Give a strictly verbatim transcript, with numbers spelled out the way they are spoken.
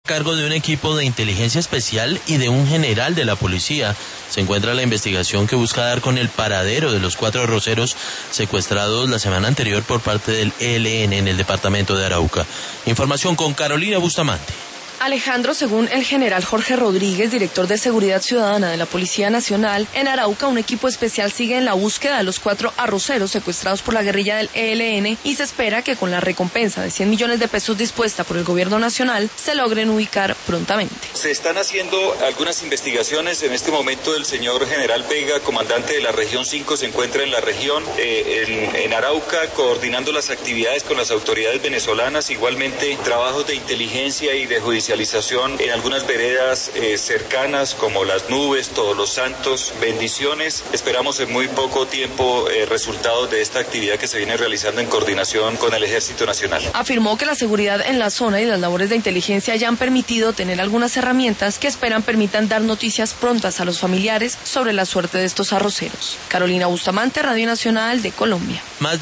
cargo de un equipo de inteligencia especial y de un general de la policía. Se encuentra la investigación que busca dar con el paradero de los cuatro arroceros secuestrados la semana anterior por parte del E L N en el departamento de Arauca. Información con Carolina Bustamante. Alejandro, según el general Jorge Rodríguez, director de Seguridad Ciudadana de la Policía Nacional, en Arauca un equipo especial sigue en la búsqueda de los cuatro arroceros secuestrados por la guerrilla del E L N y se espera que con la recompensa de cien millones de pesos dispuesta por el gobierno nacional se logren ubicar prontamente. Se están haciendo algunas investigaciones. En este momento el señor general Vega, comandante de la región cinco, se encuentra en la región, eh, en, en Arauca, coordinando las actividades con las autoridades venezolanas, igualmente trabajos de inteligencia y de judicialización en algunas veredas eh, cercanas como Las Nubes, Todos los Santos. Bendiciones. Esperamos en muy poco tiempo eh, resultados de esta actividad que se viene realizando en coordinación con el Ejército Nacional. Afirmó que la seguridad en la zona y las labores de inteligencia ya han permitido tener algunas herramientas que esperan permitan dar noticias prontas a los familiares sobre la suerte de estos arroceros. Carolina Bustamante, Radio Nacional de Colombia. Más